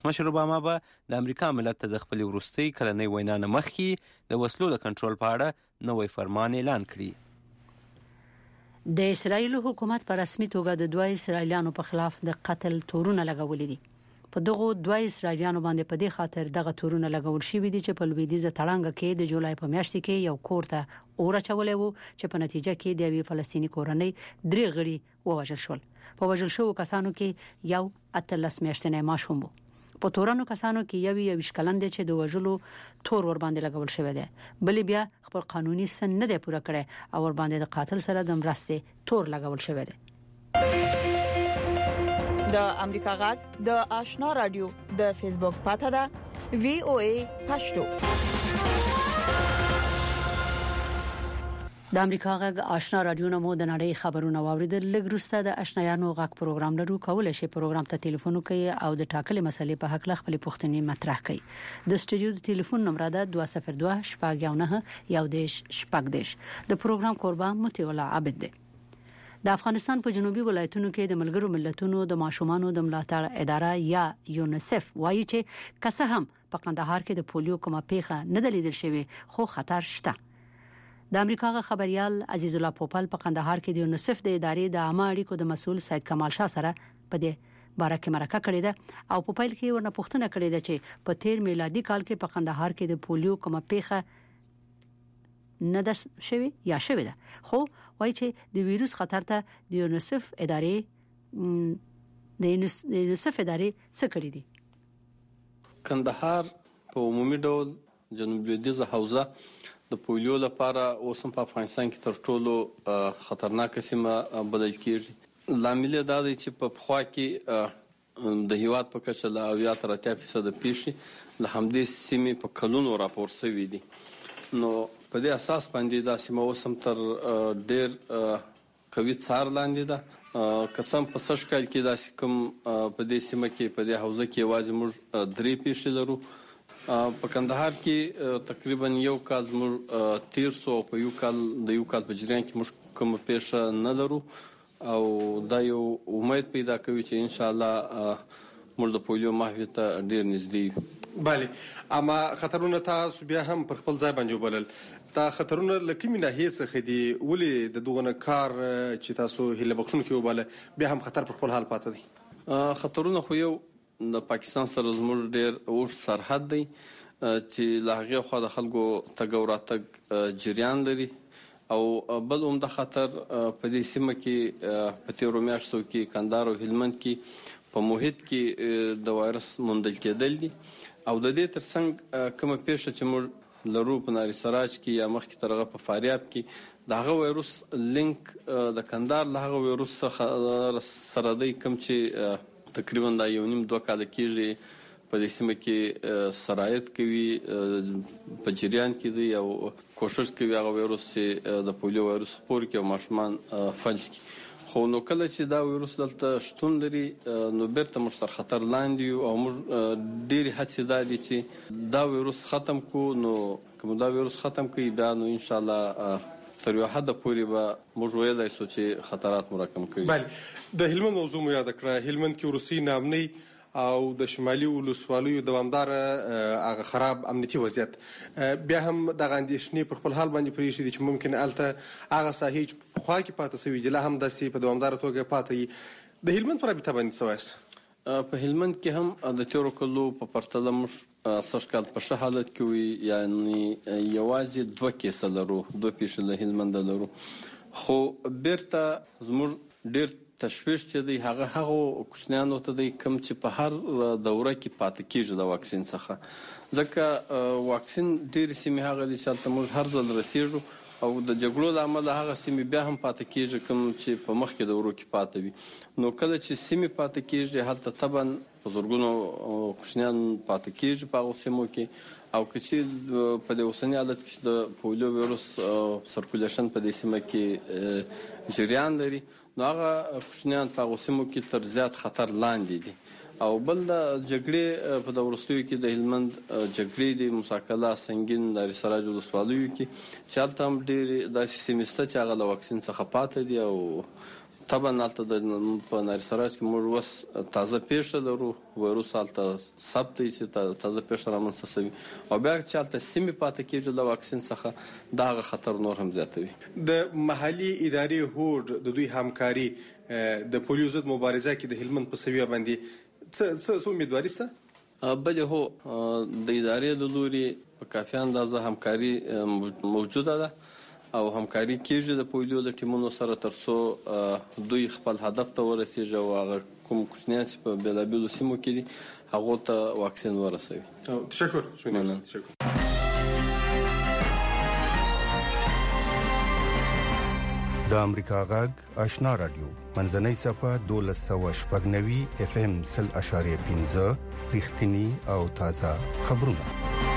مشر اوباما به د امریکا ملت ته د خپلې وروستۍ کلنۍ وینا نه مخکې د وسلو د کنټرول په اړه نوی فرمان اعلان کړي. د اسرایل حکومت په رسمي توګه د دوه اسرایلیانو په خلاف د قتل تورونه لګولې دي. په دغه دوه اسرایلیانو باندې په دې خاطر دغه تورونه لګول شوي دي چې په لویدیځه تړانګ کې د جولای په میاشت کې یو کور ته اور اچولې وو چې په نتیجه کې د یوې فلسطینی کورنۍ 3 غړي ووژل شول. په وژل شوو کسانو کې یو 18 میاشتنی ماشوم وو. په تورانو کسانو کې یو کلن دی چې د وژلو تور ور باندې لګول شوی دی. بلې بیا خپل قانوني سن نه دی پوره کړی او ور باندې د قاتل سره د مرستې تور لګول شوی دی. د امریکا غږ د آشنا رادیو د فیسبوک پاڼه ده VOA پښتو. د امریکا غږ آشنا رادیو نمو د نړۍ خبرونه واوریدل. لږ وروسته د آشنایانو غږ پروګرام لرو. کولای شئ پروګرام ته ټلیفون وکړئ او د ټاکلې مسلې په حق له خپل پوښتنې مطرح کړئ. د سټوډیو د ټلیفون نمبر ده 202 شپږ 9 د پروګرام قربا متي الله عبد دی. د افغانستان په جنوبي ولایتونو کې د ملګرو ملتونو د ماشومانو د ملاتړ اداره یا یونیسف وایي چې کسه هم په قندهار کې د پولیو کومه پیښه نه دلیدل شوی خو خطر شته. د امریکا خبريال عزیز الله پوپل په قندهار کې د یونیسف د ادارې د عامه اړیکو د مسول سید کمال شاه سره په دې باره کې مرکه کړې ده او په پیل کې ورنه پوښتنه کړې ده چې په 13 میلادي کال کې په قندهار کې د پولیو کومه پیښه نه ده شوی یا شوی ده، خو وایي چې د ویروس خطر ته د یونیسف ادارې څه کړی دي. کندهار په عمومي ډول جنوب لویدیځه حوزه د پولیو لپاره اوس هم په افغانستان کې تر ټولو خطرناک سیمه بلل کېږي. لامل دا دی چې په پخوا کې د هیواد په کچه له 80-80% پیښې له همدې سیمې په کلونو راپور شوي دي. نو په دې اساس باندې دا سیمه اوس هم تر ډېر قوي څار لاندې ده. قسم په سږ کال کې دا کوم په دې سیمه کې په دې حوزه کې یوازې موږ 3 پیښې لرو. په کندهار کې تقریبا یو کال موږ 1300 په یو کال په جریان کې موږ کوم پیښه نه لرو او دا یو امید پیدا کوي چې ان شاء الله موږ د پولیو محو ته ډیر نږدې یو. بله، اما خطرونه تاسو بیا هم پر خپل ځای باندې وبلل. دا خطرونه لکه مینه هیڅ خدي ولې د دغه کار چې تاسو هله بخښون کې وباله بیا هم خطر پر خپل حال پاتې دي. خطرونه خو یو د پاکستان سره زموږ ډیر اوږد سرحد دی چې له هغې خوا د خلکو تګ او راتګ جریان لري او بل عمده خطر په دې سیمه کې په تیرو میاشتو کې کندهار او هلمند کې په محیط کې د وایرس موندل کېدل دي او د دې ترڅنګ کومه پیښه چې موږ لرو په ناری سراج کې یا مخکې ترغه په فاریاب کې دغه وایروس لینک د کندهار له هغه وایروس سره دی کوم چې تقریبا دا 1.5-2 کال کېږي په دې سیمه کې سرایت کوي په جریان کې دی او کوشش کوي هغه وایروس چې د پولیو وایروس خپور کې او ماشومان فلج کی. خو نو کله چې دا وایروس دلته شتون لري نو بیرته موږ تر خطر لاندې او موږ ډېرې هڅې دا دي چې دا وایروس ختم کو. نو کوم دا وایروس ختم کوي بیا نو ان شاء الله تر یو حد پورې به موږ ویلای شو چې خطرات مراکم کوي. بله، د هلمند موضوع مو یاد کړه. هلمند کې روسي نامنۍ او د شمالي ولسوالیو دوامدار هغه خراب امنیتي وضعیت بیا هم دغه اندېښنې پر خپل حال باندې پرېښي دي چې ممکن هلته هغه ساحې چې په خوا کې پاتې شوي دي لا هم داسې په دوامداره توګه پاتې وي. د هلمند په رابطه باندې څه وایاست؟ په هلمند کې هم د تیرو کلو په پرتله موږ سږ کال په ښه حالت کې وي، یعنې یوازې 2 کیسه لرو، 2 پیښې له هلمند لرو. خو بیرته زموږ ډېر تشویش چې دی هغه کوچنیانو ته دی کوم چې په هر دوره کې پاتې کېږي د واکسین څخه، ځکه واکسین ډېرې سیمې هغه دي چې هلته موږ هر ځل رسېږو او د جګړو له امله هغه سیمې بیا هم پاتې کېږي کوم چې په مخکې دورو کې پاتې وي. نو کله چې سیمې پاتې کېږي هلته طبعا په زرګونو کوچنیان پاتې کېږي په هغو سیمو کې او که چې په دې اوسني حالت کې د پولیو ویروس سرکولیشن په دې سیمه کې جریان لري نو هغه کوچنیان په هغو سیمو کې تر زیات خطر لاندې دي. او بل د جګړې په وروستیو کې د هلمند جګړې د مساکله سنگین د سراج ولسوالیو کې چې هلته هم ډېرې داسې سیمې شته چې هغه له واکسین څخه پاتې دي او طبعا حالت د په نریسراج کې موږ وس تازه پیښه لرو وایروس حالت ثبت چې تازه پیښه رامنځته شوي او بیا چې حالت سیمې پاتې کېږي د واکسین څخه دغه خطر نور هم زیاتوي. د محلي ادارې هوډ د دوی همکاري د پولیو ضد مبارزه کې د هلمند په سویه باندې څه امیدواري سته؟ بله هو د ادارې له لوري په کافي اندازه همکاري موجوده ده او همکاري کېږي د پولیو د ټیمونو سره تر څو دوی خپل هدف ته ورسیږي او هغه کوم کوچنیان چې په بېلابېلو سیمو کې دي هغو ته واکسین ورسوي. تشکر. د امریکا غږ آشنا رادیو منځنۍ صفحه 1290 FM 0.15 رښتینی او تازه خبرونه.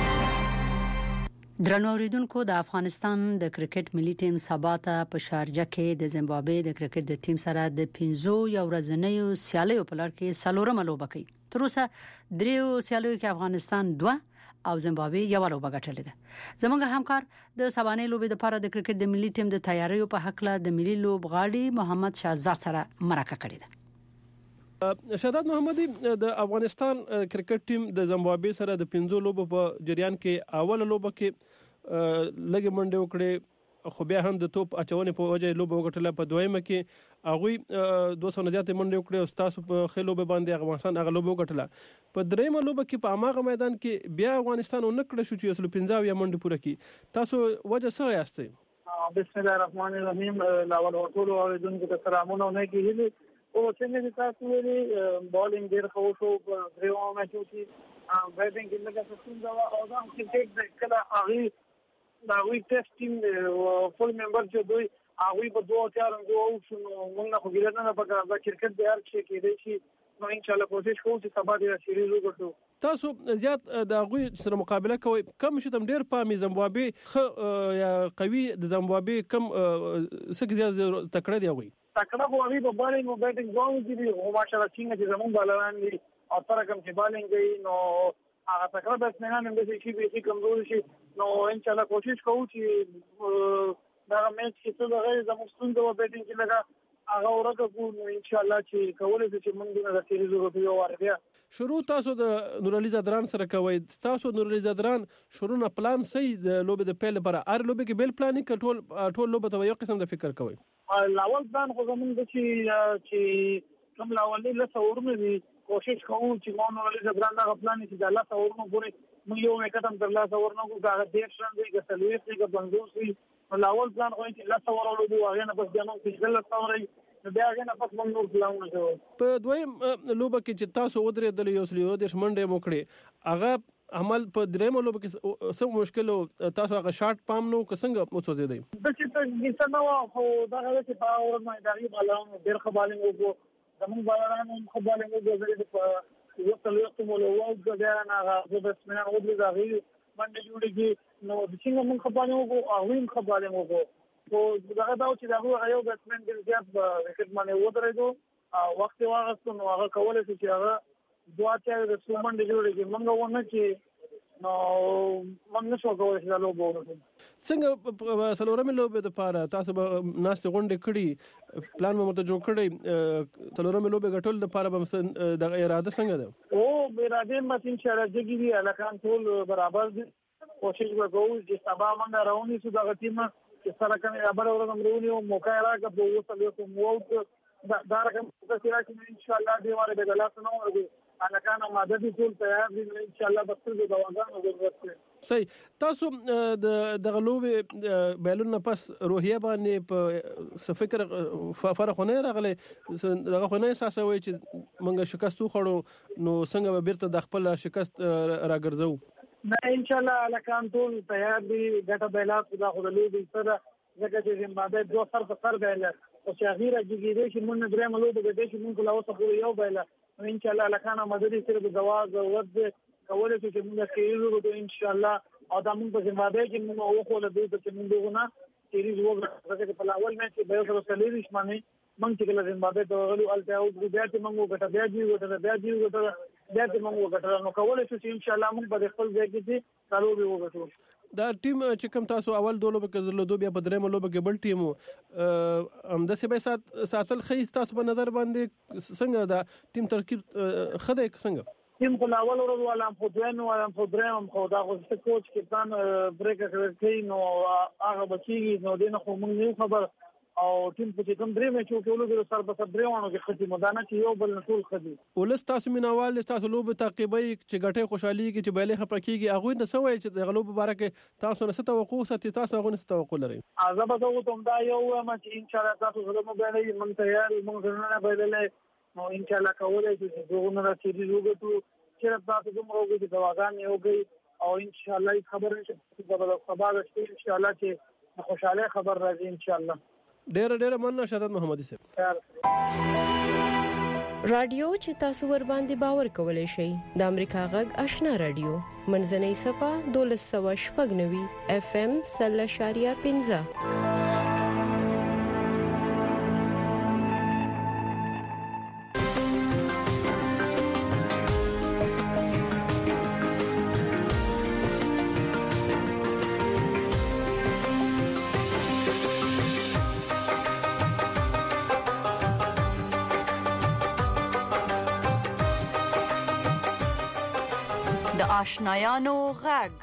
درنو اوریدونکو د افغانستان د کرکټ ملي ټیم سبا ته په شارجه کې د زیمبابوې د کرکټ د ټیم سره د 15 ورځنیو سیالیو په لړ کې څلورمه لوبه کوي. تر اوسه دریو سیالیو کې افغانستان 2 او زیمبابوې یو لوبه ګټلې ده. زموږ همکار د سبانې لوبې لپاره د کرکټ د ملي ټیم د تیاریو په حق له د ملي لوبغاړي محمد شهزاد سره مرکه کړې ده. شهزاد محمدي د افغانستان کرکټ ټیم د زیمبابوې سره د 15 لوبو په جریان کې اوله لوبه کې لګي منډه وکړي خو بیا هم د توپ اچونې په وجه لوبه وګټله. په دویمه کې هغه 200 نه زیات منډه وکړي او تاسو په خلوبه باندې افغانستان هغه لوبه وګټله. په دریمه لوبه کې په هغه میدان کې بیا افغانستان ونکړه شو چې 15 یا منډه پوره کړي. تاسو وجه څه یاستئ؟ بسم الله الرحمن الرحیم. لاول ټول اوریدونکو ته سلامونه نه کیږي او څنګه تاسو ویلي بالینګ ډیر خو شو په دریو میچو کې بیټینګ کې لږه څه دا او دا کرکټ د کله هغه دا وی ټیسټ ټیم فول ممبر چې دوی هغه په 2-4 غو شو موږ خو ګیرنه نه پکاره دا کرکټ د هر شي کې دی چې نو ان شاء الله کوشش کوو چې سبا د سیریز وګټو. تاسو زیات د هغه سره مقابله کوي کم شتم ډیر پامي زیمبابوې یا قوي د زیمبابوې کم څه زیات تکړه دی هغه تکړه خو هغه په بالینګ او بیټینګ دوه دي او ماشاءالله څنګه چې زمون بالران دي او تر کوم چې بالینګ کوي نو هغه تکړه بیټسمنان هم دي چې به کمزوري شي نو ان شاء الله کوشش کوو چې دا میچ کې څه غیر زموږ ستونزه و بیټینګ کې لګا هغه ورکه کو نو ان شاء الله چې کولای شي چې موږ د سیریز وګټو ورته. شروع تاسو د نورعلي زادران سره کوي. تاسو نورعلي زادران شروع پلان صحیح د لوبې د پیل لپاره هر لوبې کې بیل پلان ټول لوبې ته یو قسم د فکر کوي. لاول پلان خو زموږ د چې کوم لاولې له څورمه دي کوشش کوو چې مو نورعلي زادران دا پلان چې د الله څورمه پورې موږ یو میکټم تر لا څورمه کو دا ډیر شان دی چې سلويس دی چې بنګوسي لاول پلان خو چې لا څورولو دی هغه نه بس جنو چې ګل څوري بیا هغه نه پس موږ نور پلان کوو. په دویم لوبه کې چې تاسو ودرې د یو د منډه موکړي هغه عمل په درېمه لوبه کې څه مشکل تاسو هغه شارټ پام نو څنګه وڅوځي دی د چې څه نو خو دا هغه چې په اور ما دغه بالون ډیر خبالنګ وو زمون بالرانو خبالنګ وو په یو څل یو مولو وو دا نه هغه بس مې او د هغه باندې جوړیږي نو د څنګه مون خبالنګ وو او وین خبالنګ وو او دغه دا چې دغه یو بیټسمن د زیات وکټ باندې ودرېدو او وخت واغستو نو هغه کولای شي چې هغه دوه چې د سومن د جوړیږي موږ ونه چې نو موږ نشو کولای چې دا لوبه وکړو. څنګه سلورمه لوبه د پاره تاسو به ناس غونډه کړي پلان مو ته جوړ کړی سلورمه لوبه غټول د پاره به د اراده څنګه ده؟ او اراده مت ان شاء الله دګي الکان ټول برابر دي کوشش وکړو چې سبا موږ راونی سو دغه ټیم چې سره کوم خبر اورم او موقع راکړه په وسلو کوم وو دا رقم چې راځي ان شاء الله دی واره د لاس نو ورغی انا کان ماده دي ټول تیار دي ان شاء الله بس د دواګانو ضرورت. صحیح. تاسو د غلوبې بیلون پس روحیه باندې په فکر فرق نه راغلی دغه خو نه احساسوي چې موږ شکست خوړو نو څنګه به بیرته د خپل شکست راګرځو؟ نه ان شاء الله الکان ټول تیار دي ګټه بیلات دا خو د لوبې سره ځکه چې زمبابوې دوه سر په سر بیل او چې غیره جګیږي چې موږ درې ملو د دې چې موږ لا اوسه یو بیل ان شاء الله الکان مدد سره د جواز ورد کولای شي چې موږ کېږو ان شاء الله او دا موږ په زمبابوې کې موږ وخت له دې چې موږ دغه سیریز وګورو چې په اول میچ کې به سره سلیریش باندې موږ چې کله زمبابوې ته غلو الته او بیا چې موږ وګټه بیا دی وګټه نو کولای شو چې ان شاء الله موږ په خپل ځای کې چې کالو به وګټو. دا ټیم چې کوم تاسو اول دوه لوبه کې درلودو بیا په درېمه لوبه کې بل ټیم همداسې به ساتل ښه ستاسو په نظر باندې څنګه دا ټیم ترکیب ښه دی څنګه ټیم په اول ورځ ولهم په دویم ولهم په درېم خو دا خو څه کوچ کپتان بریک کوي نو هغه بچي نو دینه خو موږ نه خبر او ټیم په کوم درې میچو کې ولګو سر په سر درېونه کې ختم مدانه کې یو بل ټول خدي ولس تاسو مینوال تاسو لوب تعقیبي چې غټه خوشحالي کې چې بیلې خپرکیږي هغه نه سوي چې د غلوب مبارک تاسو نه توقع ساتي تاسو هغه نه توقع لري ازبه ته ته دا یو ما چې ان شاء الله تاسو غلوب بیلې من تیار موږ نه بیلې نو ان شاء الله کولای شي چې دغه نه چې وګورو چې تاسو کوم روغ دي دواګان یو گئی او ان شاء الله خبر نشي په سبا د ان شاء الله چې خوشاله خبر راځي ان شاء الله ډېر مننه شهادت محمدي صاحب رادیو چې تاسو ور باندې باور کولای شئ د امریکا غږ آشنا رادیو منځنۍ صفه 1290 FM 0.15 آشنایانو غږ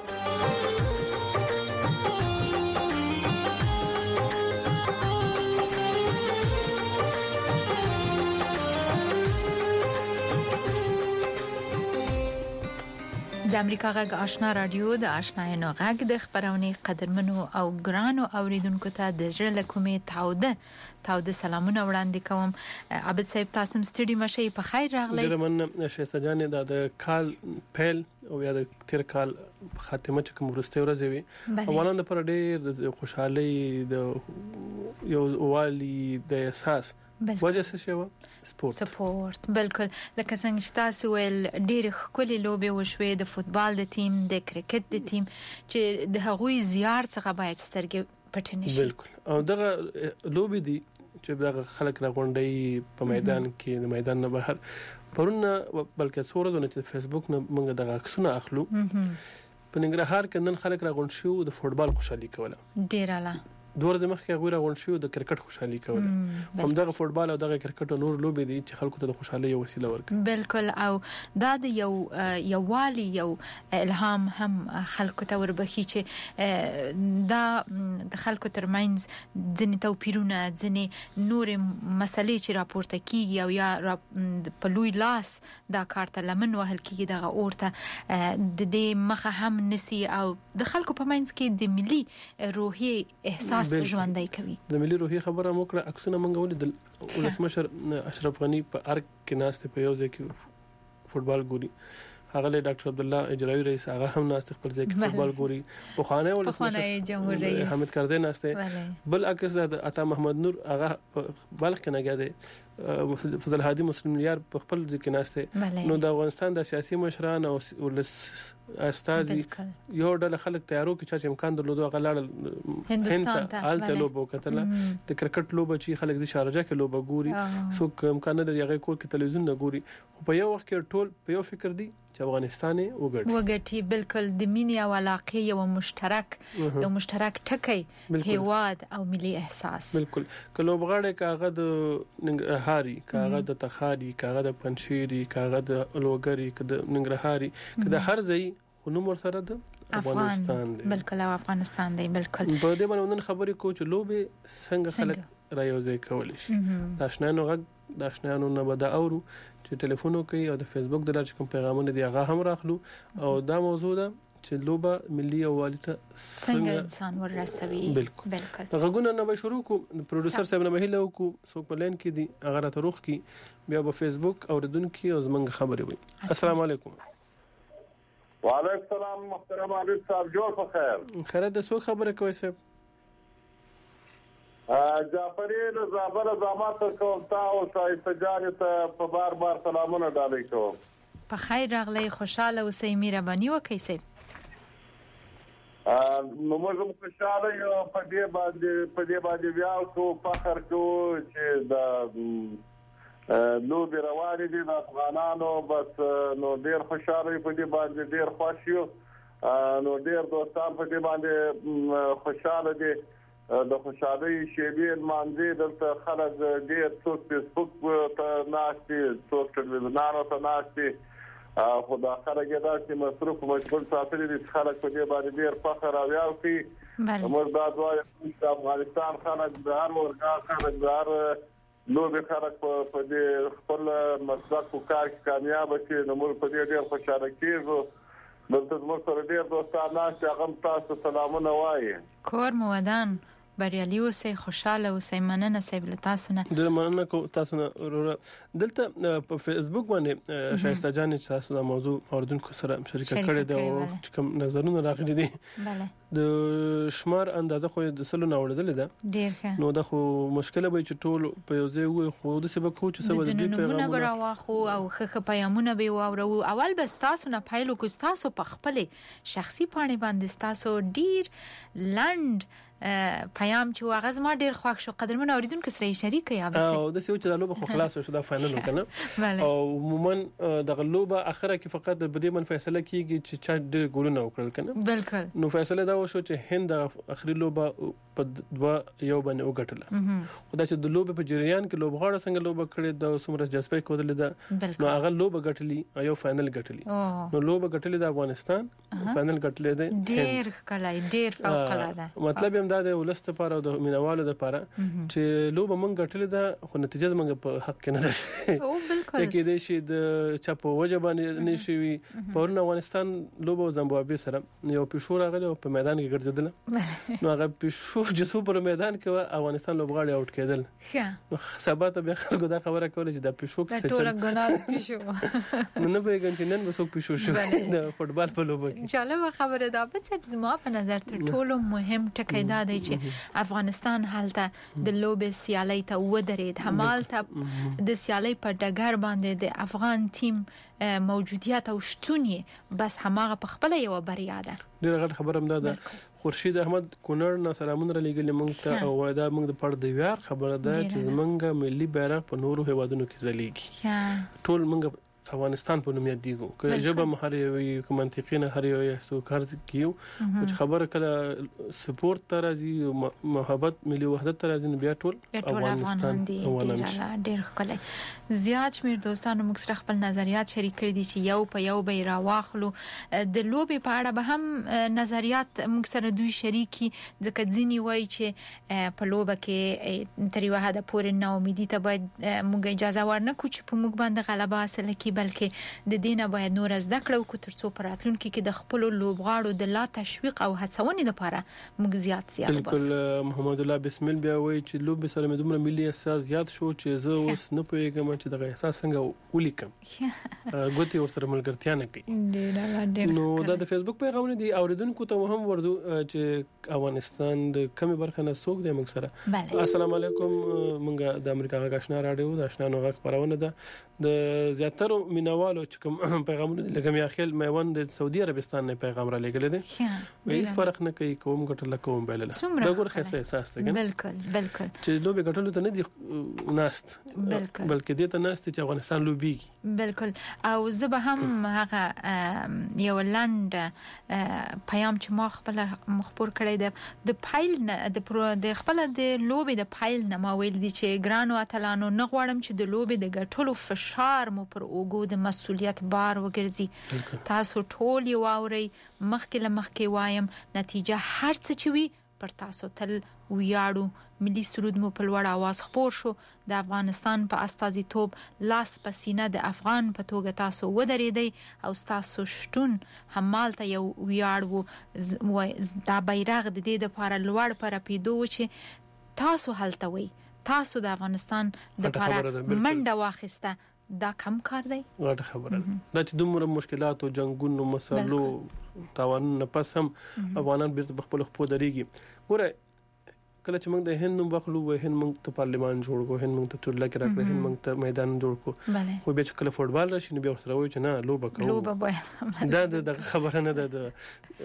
د امریکا غږ آشنا رادیو د آشنایانو غږ د خبرونه قدرمنو او ګرانو اوریدونکو ته د زړه له کومې تاوده سلامونه وړاندې کوم عبد صاحب تاسو ستړي مشي په خیر راغلی ډېر مننه شهزاده جان د کال پیل او یا د تیر کال خاتمه چې کوم ورسته ورځ وي اوانان د پر ډېر خوشحالي د یو والی د احساس وجه څه شی و سپورت بالکل لکه څنګه چې تاسو ول ډېر ښکلي لوبې وشوي د فوتبال د ټیم د کرکټ د ټیم چې د هغوی زیار څخه باید سترګې پټ نشي بالکل او دغه لوبې دي چې دغه خلک راغونډي په میدان کې د میدان نه بهر پرونه بلکې څوره د فیسبوک نه موږ دغه عکسونه اخلو په ننګرهار کې نن خلک راغونډ شو د فوتبال خوشحالي کوله ډېر اعلی دوه ورځې مخکې غوړه غون شو د کرکټ خوشحالي کوله هم دغه فوتبال او دغه کرکټ او نور لوبې دي چې خلکو ته د خوشحالي یو وسیله ورکړي بالکل او دا د یو والی یو الهام هم خلکو ته وربخي چې دا د خلکو ترمنځ ځینې توپیرونه ځینې نور مسلې چې راپورته کیږي او یا په لوی لاس دا کار ته لمن وهل کیږي دغه اورته د دې مخه هم نسی او د خلکو په منځ کې د ملي روحي احساس ژوندۍ کوي د ملي روحي خبره موکړه عکسونه منغولې د ولسمشر اشرف غنی په ارګ کې ناشته په یو ځای کې فوتبال ګوري هغه له ډاکټر عبد الله اجرایی رئیس هغه هم ناشته خپل ځای کې فوتبال ګوري په خانه ولسمشر جمهور رئیس حامد کردی ناشته بل عکس د عطا محمد نور هغه بلخ کې نه غاده فضل هادي مسلم یار په خپل ځکه ناشته نو د افغانستان د سیاسي مشران او ولس استازي یو ډول خلک تیارو کې چې امکان درلودو غلاړ هندستان ته الته لوبو کتل د کرکټ لوبه چې خلک د شارجه کې لوبه ګوري سو امکان لري هغه کور کې تلویزیون نه ګوري خو په یو وخت کې ټول په یو فکر دي چې افغانستان وګټي بالکل د مینې او علاقې یو مشترک ټکی هیواد او ملي احساس بالکل کله وبغړې کاغه د ننګرهاري کاغه د تخاري کاغه د پنشيري کاغه د لوګري کده ننګرهاري کده هر ځای خونو مرسره د افغانستان دی بالکل افغانستان دی بالکل په دې باندې خبرې کو چې لوبې څنګه خلک رايوځي کول شي د آشنایانو غږ د آشنایانو نه بده اورو چې ټلیفون کوي او د فیسبوک د لارې کوم پیغامونه دی هغه هم راخلو او دا موضوع ده چې لوبه ملي او والته څنګه انسان ورسوي بالکل غږونه نه به شروع کو پروډوسر صاحب نه مهله کو څوک په لین کې دي هغه راته روخ کی بیا په فیسبوک اوریدونکو او زمنګ خبرې وي السلام علیکم وعلیکم السلام محترم عابد صاحب جوړ په خیر خیرت د څو خبره کوي صاحب جعفری له زابل زامات کوم تا او سایتجان ته په بار سلامونه ډالې کوم په خیر راغلی خوشاله اوسئ مهرباني وکړئ صاحب نو موږ خوشاله یو په دې باندې بیا کو فخر کو چې د نو د رواني دي د افغانانو بس نو ډیر خوشاله په دې باندې ډیر خوښ یو نو ډیر دوستان په دې باندې خوشاله دي د خوشالۍ شیبې مانځي دلته خلک ډیر څوک فیسبوک ته ناشتي څوک ټلویزیونانو ته ناشتي خو دا خلک دا چې مصروف مشغول ساتلي دي خلک په دې باندې ډیر فخر او ویاړ کوي موږ دا دوی د افغانستان خلک د هر ورګا خلک د هر لوبي خلک په دې خپل مسلک او کار کې کامیاب شي نو موږ په دې ډیر خوشاله کیږو دلته موږ سره ډیر دوستان ناشته هغه تاسو سلامونه وایي کور مو ودان بریالي اوسئ خوشاله اوسئ مننه صاحب له تاسو نه د مننه کو تاسو نه دلته په فیسبوک باندې شایسته جان چې تاسو د موضوع اوردونکو سره شریک کړی دی او کوم نظرونه راغلي دي بله د شمار اندازه خو د سلو نوړدل ده ډیر ښه نو دا خو مشکله به چې ټول په یو ځای وي خو د سبب خو چې سبب دي پیغامونه براوخو او خخ پیغامونه به واورو اول بس تاسو نه پایلو کو تاسو په خپل شخصي پاڼې باندې تاسو ډیر لند پیام چې واغز ما ډیر خوښ شو قدرمن اوریدونکو سره شریک یا به او د سوچ د لوبه خو خلاص شو دا فائنل وکنه او عموما د لوبه اخره کې فقط د بدی من فیصله کیږي چې چا ډیر ګولونه وکړل کنه بالکل نو فیصله دا وشو چې هند د اخري لوبه په دوا یو باندې وګټله خدای چې د لوبه په جریان کې لوبغاړو څنګه لوبه کړې د سمره جذبه کول ده نو هغه لوبه ګټلی یو فائنل ګټلی نو لوبه ګټلی د افغانستان فائنل ګټلی دی ډیر کلای ډیر فوق العاده مطلب دا د ولست لپاره او د مینوالو لپاره چې لوبه مونږ غټلې ده خو نتیجه مونږ په حق کې نه ده او بالکل کې د شي د چاپو وجبانه نشوي پرونه افغانستان لوبه زامبابوي سره یو پښور غلې په میدان کې ګرځیدل نو هغه پښور جسو پر میدان کې افغانستان لوبغاړي اوټ کېدل نو سبا ته به خلکو دا خبره کوله چې د پښور څه ټول ګناه پښور نو به ګنټینن به څوک پښور شو د فوتبال په لوبه کې ان شاء الله خبره دا به زما په نظر تر ټولو مهم ټکی دا دی چې افغانستان حالته د لوبې سیالۍ ته ودرېد همالته د سیالۍ په ډګر باندې د افغان ټیم موجودیت او شتون بس هماغه په خپل یو بریا ده ډیره غټ خبره هم ده خورشید احمد کونړ نو سلامونه لګل موږ ته او دا موږ د پړ د ویار خبره ده چې زمونږ ملي بیرغ په نورو هیوادونو کې ځلیږي ټول موږ افغانستان په نوم یادېږو که جبه مهاري کوم منطقي نه هري یو کار کیو چې خبره کله سپورت ته راځي محبت ملي وحدت ته راځي بیا ټول افغانستان ډېر ښکلی زیات شمیر دوستانو موږ سره خپل نظریات شریک کړي دي چې یو په یو به راواخلو د لوبې په اړه به هم نظریات موږ سره دوی شریکي ځکه ځینی وایي چې په لوبه کې تر یو حد پورې ناامیدي ته باید موږ اجازه ورنکړو چې په موږ باندې غلبه حاصل کړي بلکې د دینه باید نور زده کړو کو ترڅو پر راتلونکي کې د خپل لوبغاړو د لا تشویق او هڅونې لپاره موږ زیات بالکل محمد الله بسمل بیا وایي چې لوب سره مې دومره ملي احساس زیات شو چې زه اوس نه پوهیږم چې دغه احساس څنګه ولیکم ګوتې ورسره ملګرتیا نه کوي نو دا د فیسبوک پیغامونه دي اوریدونکو ته هم ورته چې افغانستان د کمی برخه نه څوک دی موږ سره السلام علیکم موږ د امریکا غاښنا رادیو د آشنا نو غاښ خبرونه ده د زیاتره مینوالو چې کوم پیغامونه لکه میاخیل میوند د سعودي عربستان نه پیغام را لګل دي هیڅ فرق نه کوي کوم ګټل کوم بلل دا ګور خاصه احساس دی بالکل بالکل چې لوبي ګټل ته نه دي ناست بلکې دې ته ناست چې افغانستان لوبي بالکل او زه به هم هغه یو لند پیام چې ما خپل مخبر کړی دی د پایل نه د خپل د لوبي د پایل نه ما ویل دي چې ګرانو اتلانو نه غواړم چې د لوبي د ګټلو فشار مو پر اوګو د مسؤلیت بار وګرځي تاسو ټول یو اوري مخکې وایم نتیجه هر څه چې وي پر تاسو تل ویاړو ملي سرود مو په لوړ आवाज خپور شو د افغانستان په استازیتوب لاس پسینه د افغان په توګه تاسو ودرېدی او تاسو شتون همالته یو ویاړ دا بیرغ د دې لپاره لوړ پر پیدو چې تاسو هلته وي تاسو د افغانستان د لپاره منډه واخیسته دا کم کار دی غټ خبره دا چې دومره مشکلات او جنگونو مسلو تاوانونه پس هم افغانان بیرته خپل خپل دريږي ګوره کله چې موږ د هند نوم بخلو و هند موږ ته پارلیمان جوړ کو هند موږ ته چورلا کې راکړه هند موږ ته میدان جوړ کو خو به چې کله فوتبال راشي نو بیا سره وایي چې نه لوبه کوو دا د خبره نه ده د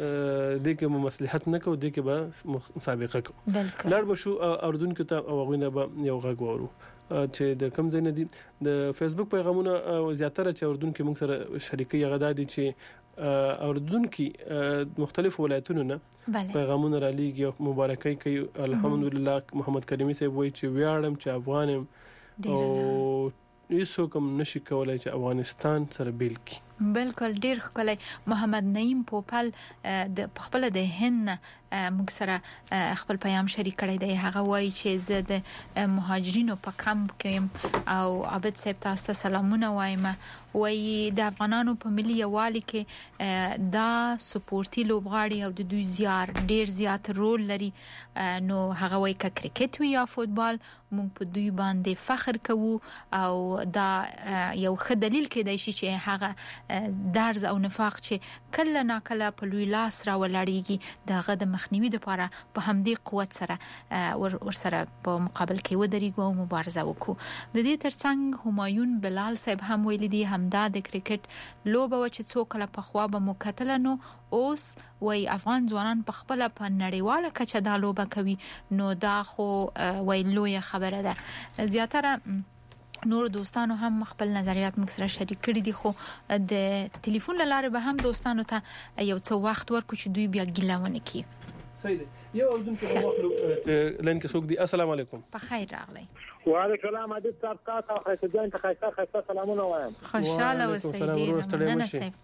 دې کې مصلحت نه کوو د کې به مسابقه کوو لړ بشو اردن کې ته او غوینه به یو غږ وورو چې د کم ځای نه دي د فیسبوک پیغامونه زیاتره چې اردن کې موږ سره شریکي غدا دي چې اوردونکو مختلف ولایتونو نه پیغامونه را لېږي او مبارکي کوي. الحمدلله محمد کریمي صاحب وایي چې ویاړم چې افغان یم او هیڅوک هم نشي کولای چې افغانستان سره بیل کړي. بالکل ډیر ښکلی. محمد نعیم پوپل د خپل د هند موږ سره خپل پیغام شریک کړی دی. هغه وایي چې زه د مهاجرینو په کمپ کې او عابد صاحب تاسو ته سلامونه وایم. وایي د افغانانو په ملي یووالي کې دا سپورتي لوبغاړي او د دوی ډیر زیات رول لري. نو هغه وایي که کرکټ وي یا فوتبال موږ په دوی باندې فخر کوو او دا یو ښه دلیل کېدای شي چې هغه درز او نفاق چې کله ناکله په لوی لاس را ولاړیږي دغه د مخنیوي لپاره په همدې قوت سره ورسره په مقابل کې ودرېږو او مبارزه وکړو. د دې ترڅنګ همایون بلال صاحب هم ویلي دي همدا د کرکټ لوبه و چې څو کله په خوا به مو کتله نو اوس وای افغان ځوانان په خپل په نړیواله کچه دا لوبه کوي. نو دا خو وای لویه خبره ده. زیاتره نور دوستانو هم خپل نظریات موږ سره شریک کړي دي خو د ټلیفون لاره به هم دوستانو ته یو څو وخت ورکو چې دوی بیا ګیلونه کوي. صحیح دی. یو اردن کې واخلو لین کې څوک دی. السلام علیکم. په خیر راغلی. وعلیکم السلام. عادت صاحب تاسو خیسه جان ته خیسه سلامونه وایم. خوشاله اوسئ. مننه صاحب.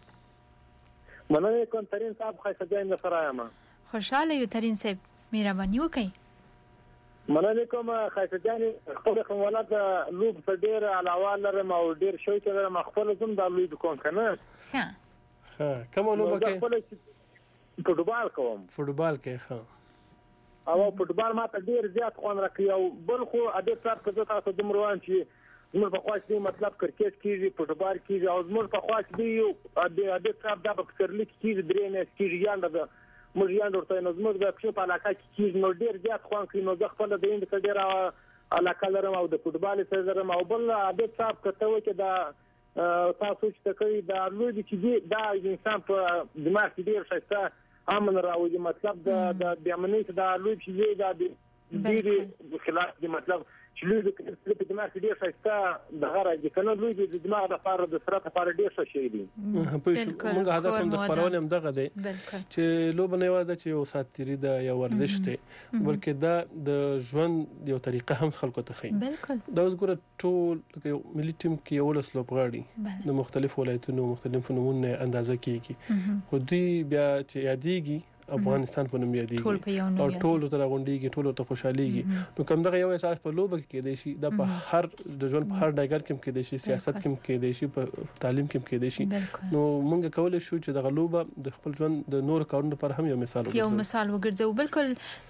مننه کوم ترين صاحب خیسه جان سره یم. خوشاله یو ترين صاحب مهرباني وکړئ. مننه کوم خیسه جان خپل ولادت لوب په ډیر علاوه لرم او ډیر شوي چې لرم خپل زم د لوب کوم کنه. ها کوم لوب کې فوټبال کوم. فوټبال کې ها او فوټبال ما ته ډیر زیات خوان راکړي او بل خو اده صاحب که تاسو د مروان چې زموږ په خواص دی مطلب کرکټ کیږي فوټبال کیږي او زموږ په خواص دی اده صاحب دا په کرلیک کیږي درې نه کیږي یانده موږ یان ورته نو زموږ د پښو په علاقه کې کیږي نو ډیر زیات خوان کوي. نو د خپل د هند څخه ډیر علاقه لرم او د فوټبال سره لرم او بل اده صاحب کته و چې دا تاسو چې کوي دا لوی چې دا انسان په دماغ کې ډیر شته امن راوړي. مطلب د امنیت د لوی چې دا د خلاف دی مطلب چې لوی د دماغ کې ډیر شته د غره د کنه لوی د دماغ د لپاره د سرعت لپاره ډیر څه شي دي. موږ هدف هم د خبرونه هم دغه دی چې لوب نه وایي چې یو ساتيري د یو ورزش ته بلکې دا د ژوند یو طریقه هم خلکو ته خي. دا وګوره ټول ملي ټیم کې یو لس لوبغاړي د مختلفو ولایتونو مختلفو نمونه اندازه کیږي خو دوی بیا چې یادېږي افغانستان په نوم یادېږي او ټول تر غونډيږي ټول ته خوشاليږي. نو کوم دغه یو احساس په لوبه کې دی شي د په هر د ژوند په هر ډګر کې دی شي سیاست کې دی شي په تعلیم کې دی شي. نو موږ کولای شو چې دغه لوبه د خپل ژوند د نور کارونو لپاره هم یو مثال وګرځو. بالکل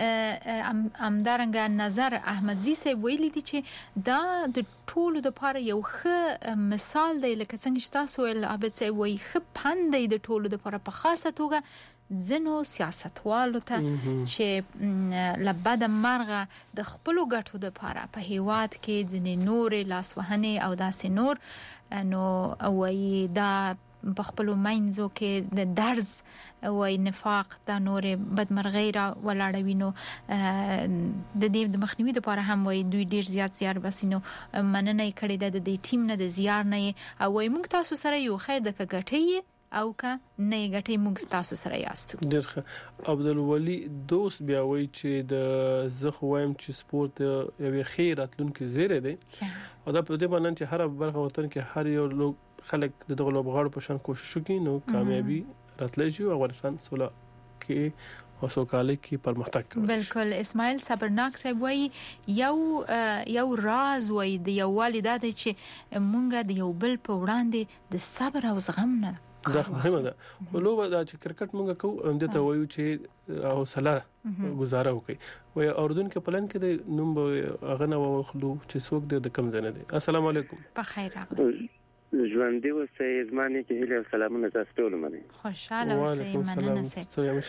امدارنګ نظر احمدزي صاحب ویلي دي چې دا د ټولو لپاره یو ښه مثال دی لکه څنګه چې تاسو ول عابد صاحب وایي ښه پند دی د ټولو لپاره په خاصه توګه ځنو سیاستوالو ته چې لبد مرغه د خپل ګټو لپاره په هیواد کې ځنې نور لاسوهنه او داسې نور نو وایي دا په خپل مینځو کې د درز وای نفاق د نور بدمرغۍ را ولاړوي. نو د دې د مخنیوي لپاره هم وای دوی ډیر زیات بسینو مننه کړي د دې ټیم نه د زیار نه او وای موږ تاسو سره یو خیر د کګټي او که نه ګټي موږ تاسو سره یاستو. ډیر عبدالولي دوست بیا وای چې د زخ وایم چې سپورت یو خیرات لونکو زیره دی او دا په دې باندې چې هر برخه وطن کې هر یو لوګ خلک د دغه لوبغاړو په شان کوشش وکړي نو کامیابی راتللی شي او افغانستان سوله کې او سوکالۍ کې پرمختګ کوي. بالکل. اسماعیل صبرناک صاحب وایي یو راز وایي د یو والدا د چې مونږ د یو بل په وړاندې د صبر او زغم نه دا مهمه ده. ولوبه دا چې کرکټ مونږ کوو اندته وایو چې حوصله گزاره وکړي. وای اردن کې پلان کې د نوم غنه واخلو چې څوک د کم ځنه دي. السلام علیکم. په خیر راغلی. ژوندې اوسئ زمانه کې هیله او سلامونه تاسو ټول منئ. خوشاله اوسئ. مننه سي.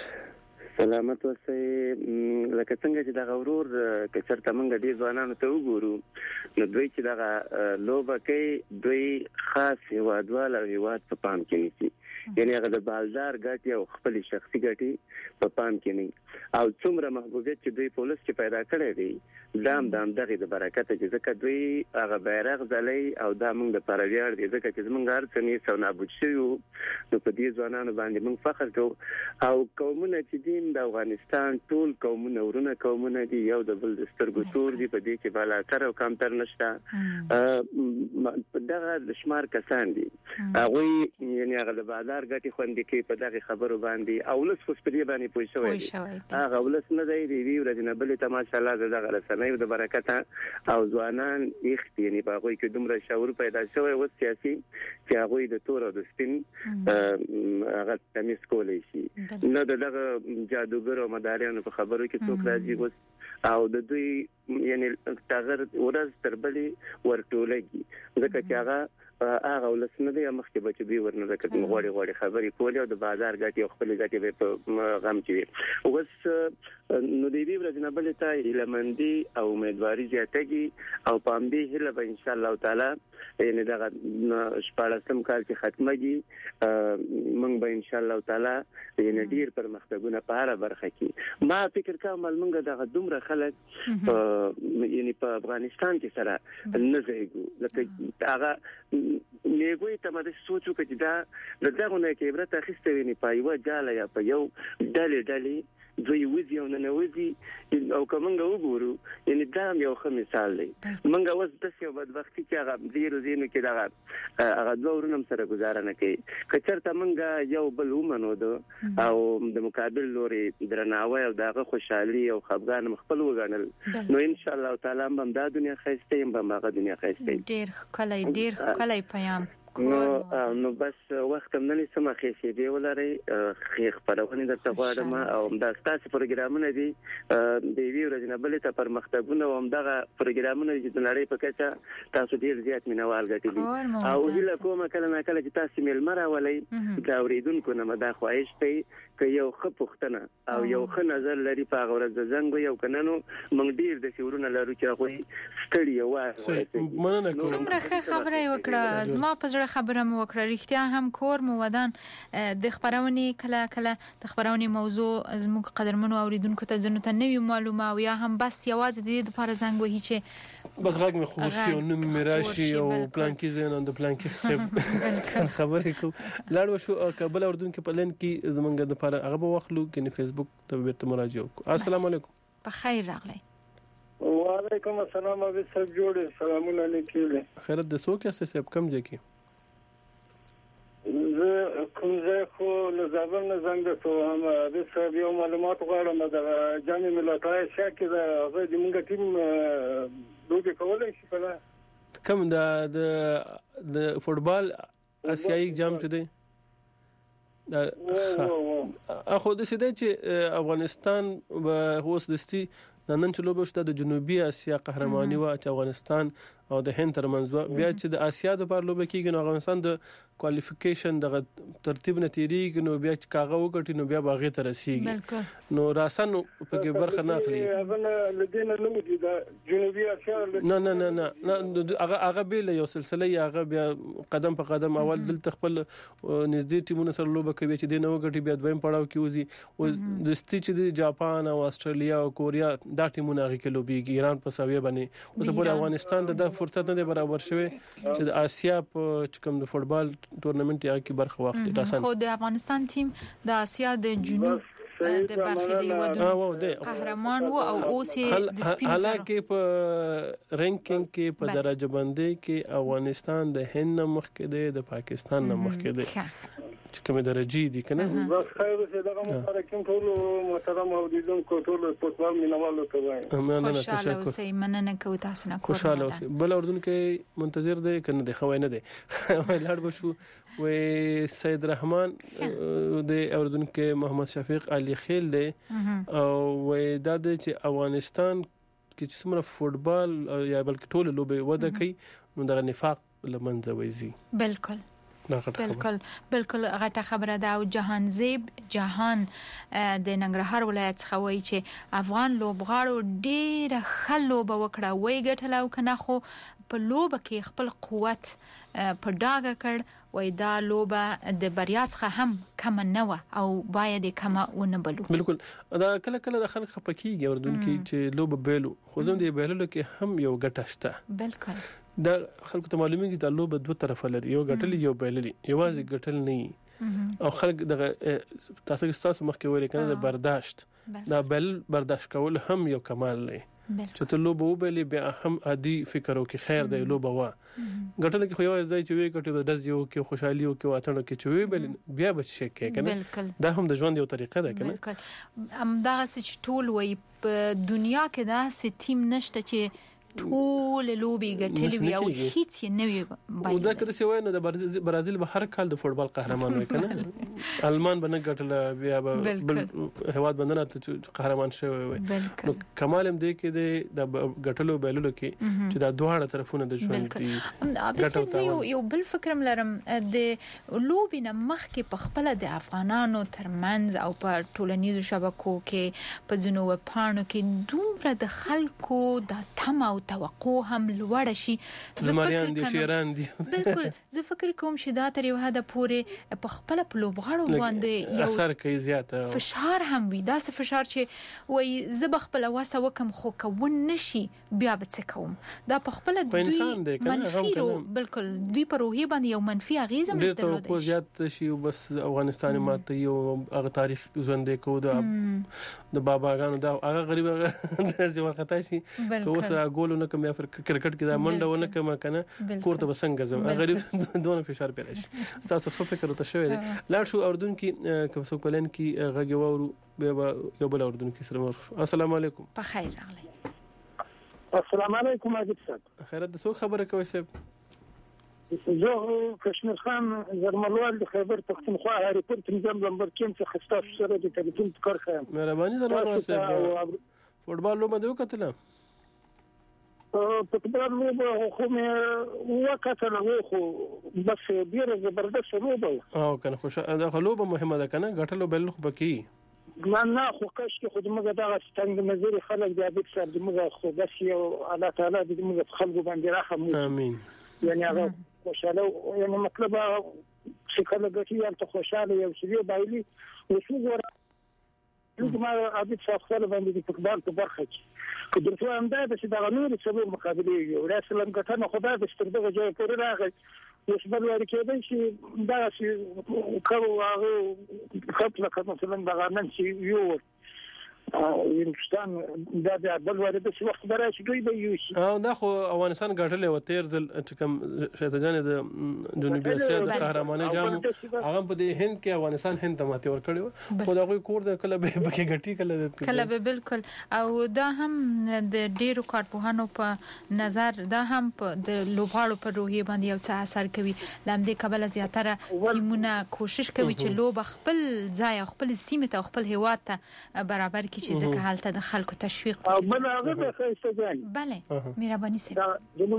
سلامت اوسئ. لکه څنګه چې د غورور کچرته مونږ ډیر ځوانانو ته وګورو نو دوی چې دغه لوبه کوي دوی خاص هوادوال او هواد په پام کې نیسي یعنی هغه د بالدار ګټي او خپل شخصي ګټي په پام کې نه او څومره محبوبیت چې دوی پولیس کې پیدا کړی دی دام دغه د برکت چې ځکه دوی هغه بیرغ ځلې او دا موږ د پرویار دي ځکه چې موږ هر څه نه سو نابود شو نو په دې ځوانانو باندې موږ فخر کوو او قومونه چې دین د افغانستان ټول قومونه ورونه قومونه دي یو د بل د سترګو تور دي په دې کې بالا تر او کم تر نشته دغه د شمار کسان دي هغه یعنی هغه د بازار ګټي خوندې کې په دغه خبرو باندې او لس خو سپری باندې پوه شوی هغه ولس نه دی دی ورځ نه بل ته ماشاءالله دغه رسنۍ د برکت او ځوانان یختي په هغه کې دومره شعور پیدا شوی او سیاسي چې هغه د تور او د سپین هغه تمیز کولای شي نو دغه جادوګر او مداریانو په خبرو کې څوک راځي او د دوی یعنی تغیر ورځ تر بلې ورټولږي ځکه چې هغه ولسنه دی مخکې بچي دی ورنه ځکه غوړي خبرې کولې او د بازار ګټي خپل ګټي په غم کې اوس نو د دې ورځ نه بلې ته لمندي او امیدواري زیاتېږي او پام دې هله به ان شاء الله تعالی یعنی دا شپږم کال کې ختمږي موږ به ان شاء الله تعالی یعنی ډیر پرمختګونه په هر برخه کې ما فکر کوم موږ دغه دومره خلک یعنی په افغانستان کې سره نه زیږو لکه هغه نیګوي ته مده سوچو چې دا دغه نه کې عبرت اخیسته ویني پایو جاله یا په یو ډلې دوی وځي او نه وځي او کومنګ وګورو یعنی دا یو ښه مثال دی منګه اوس د څه بدبختی چې هغه زیرو زینو کې هغه دوه ورونم سره گزاره نه کوي کچرته منګه یو بل ومنو او د مقابل لوري درناوی او دغه خوشحالي او خفګان خپل وګڼل نو ان شاء الله تعالی هم دا دنیا خسته هم هغه دنیا خسته ډیر کله پیغام نو بس وخت هم نه سم خېشي دی ولري خبرونه د تغواړم او د تاسو پروګرامونه دي د وی ورځې نه بلې ته پرمختګونه او دغه پروګرامونه چې د نړۍ په کچه تاسو ډیر زیات مینوال غټي او هله کومه کله نه کله چې تاسو مل مرولې دا اوریدونکو نه مدا خواهش کوي ک یو خپختنه او یو خ نظر لري په غوړه زنګ یو کننو مونږ ډیر د سیورونه لرو چې خو ستړي وای څومره خبره وکړه زما په خبره مو وکړه رښتیا هم کور مو ودان د خبرونې کله د خبرونې موضوع زموږ قدرمنو اوریدونکو ته ځنه ته نوې معلومه او یا هم بس یوازې د دې لپاره زنګ وهي چې بس غږ مې خوشي او نوم مې راشي او پلان کې زین د پلان کې خبرې کو لاړ شو کابل اوردونکو په لن کې زمونږ د لپاره هغه به وخلو کې فیسبوک ته ورته مراجعه وکړو السلام علیکم په خیر راغلی وعلیکم السلام ابي صاحب جوړ سلام علیکم خیرت د سو کې صاحب کم ځای کې زه کوم ځای خو نظر نه زنګ ته هم د صاحب یو معلومات غواړم د جامع ملتای شکه د موږ ټیم دوی کولای شي په کوم د فوتبال آسیایي جام چې دی اخو د سیده چې افغانستان به هوس دستی نن چې لوبه شته د جنوبي اسیا قهرماني وا چې افغانستان او د هند ترمنځ بیا چې د اسیا د پر لوبه کېږي نو افغانستان د کوالیفیکیشن د ترتیب نتیریږي نو بیا چې کاغه وکړي نو بیا باغې ته رسیږي نو راسن په کې برخه نه اخلي لدينا لودي د جنوبي اسیا نه هغه به یو سلسله هغه بیا قدم په قدم اول دلته خپل نږدې ټیمونو سره لوبه کوي چې د نو غټي بیا دویم پړاو کې وځي او د ستې چې د جاپان او استرالیا او کوریا دا ټیمونه هغه کې لوبيږي ایران په ساویه باندې اوس په افغانستان د فرصت نه برابر شوی چې د اسیا په کوم د فوتبال ټورنمنت یا کې برخه واخلي تاسو خو د افغانستان ټیم د اسیا د جنوب د برخې دی ودو قهرمان وو او اوس د سپینو حالکه په رینکینګ کې په درجه بندي کې افغانستان د هند مخکې دی د پاکستان مخکې دی چې کومه درجه دي کنه بس خیر څه دغه مشارکین ټول محترم اوریدونکو ټول فوتبال مینوالو ته وایم خوشاله اوسئ مننه کوم تاسو نه خوشاله اوسئ بل اردونکو منتظر دی کنه دی خو نه دی لاړ بشو و سید رحمان د اردونکو محمد شفیق علي خیل دی او و د چې افغانستان کې چې څومره فوتبال یا بلکې ټول لوبه وده کوي نو د نفاق لمنځه وځي بالکل بالکل غټه خبره ده او جهان زیب جهان د ننګرهار ولایت څخه وایي چې افغان لوبغاړو ډېر خلوب وکړه وای ګټلو کنه خو په لوبه کې خپل قوت په ډاګه کړ وای دا لوبه د بریا څخه هم کم نه و او باید کم ونه بلو. بالکل دا کله د خلک خپکیږي اوردونکو چې لوبه بیلو خو زم دی بیللو کې هم یو ګټه شته. بالکل دا خلکو ته معلومیږي دا لوبه دوه طرفه لري یو ګټل یو بیللی یوازې ګټل نه او خلک دغه تاسو مخکې ویل کنه د برداشت دا بل برداشت کول هم یو کمال دی چې ته لوبه وبلی بیا هم عادي فکر وکي خیر دی لوبه وا ګټل کې خو یو ځای چې وی ګټي د دزیو کې خوشحالي او کې واتنو کې چې وی بل بیا بچ شي کې کنه دا هم د ژوند یو طریقه ده کنه. بالکل ام دا چې ټول وی په دنیا کې دا سټیم نشته چې ټول لوبي ګټلې وي او هیڅ نه وي. او دا کله چې وای نو د برازیل به هر کال د فوټبال قهرمان وي کنه المان به نه ګټل بیا به هواد بندنه ته قهرمان شوی وي. نو کمال هم دی کې د ګټلو بیللو کې چې دا دوه طرفونه د ژوند دي. ګټو یو بل فکرم لرم د لوبي نه مخکې په خپل د افغانانو ترمنځ او په ټولنیزو شبکو کې په ځینو پاڼو کې دومره د خلکو د تمه توقع هم لوړ شي. زمریان دي شیران دي. بالکل زه فکر کوم چې دا تر یو حد پورې په خپل لوبغاړو باندې یو اثر کوي زیاته فشار هم وي. دا څه فشار چې وای زه بخپل واسه وکم خو کوون نشي بیا به څه کوم دا په خپل دوی منفي بالکل دوی په روحي باندې یو منفي اغیزه متر توقع زیات شي بس افغانستان ماته یو هغه تاریخ ژوندې کو د باباګانو دا هغه غریب د ځوان خطا شي اوس ګول نه کوم یا کرکټ کې دا منډه ونه کوم کنه کوړه بسنګ زم غریب دونه فشار پیدا شي. تاسو خو فکر وته شوی دی لاړ شو اردن کې کوم څوک پلان کې غږی وورو به یو بل اردن کې سره ورشو. السلام علیکم. په خیر راغلی. السلام علیکم عزیز صاحب. خیرت د څوک خبره کوي صاحب؟ زه کشمیر خان زرملوال د خیبر پختونخوا ریپورت نظام نمبر کې څه خسته سره د ټلیفون کار خایم. مهرباني زرملوال صاحب فوټبال لوبه دی وکتله؟ فوټبال لوبه خو مې وکتله خو بس ډیره زبردست لوبه او کنه خوشا دا لوبه مهمه ده کنه ګټلو بل خو بکی نه خو کاش کې خو موږ دا څنګه نظر خلک د ابد سر د موږ خو بس یو الله تعالی دې موږ خلکو باندې رحم وکړي. امين. یعنی هغه خوشاله یعنی مطلب چې کله ګټي یا ته خوشاله یو شی بایلی وشو ګور ما ابد سر خپل باندې د فوټبال په برخه کې که درته هم دا چې دا غنور څلور مقابله یو رسلم کتنه خدای د سترګو ځای پورې راغی اوس بل ور کېدای چې دا چې کوو هغه خپل کله مثلا دا غنن چې یو هندوستان دا د بل ور د وخت برای دوی به یو شي او دا خو افغانستان ګټلې و تیر د کوم شیطان د جنوبي اسیا د قهرماني جام هغه په د هند کې افغانستان هند ته ماته ور کړو خو دا غوي کور د کله به کې ګټي کله به بالکل او دا هم د ډیرو کارپوهانو په نظر دا هم په د لوبغاړو په روحي باندې یو څه اثر کوي. لامدې قبل زیاتره ټیمونه کوشش کوي چې لوب خپل ځای خپل سیمه ته خپل هیواد ته برابر کړي چې ځکه حالت د خلکو تشویق کوي. بل هغه به خسته ځای bale مهرباني سي دا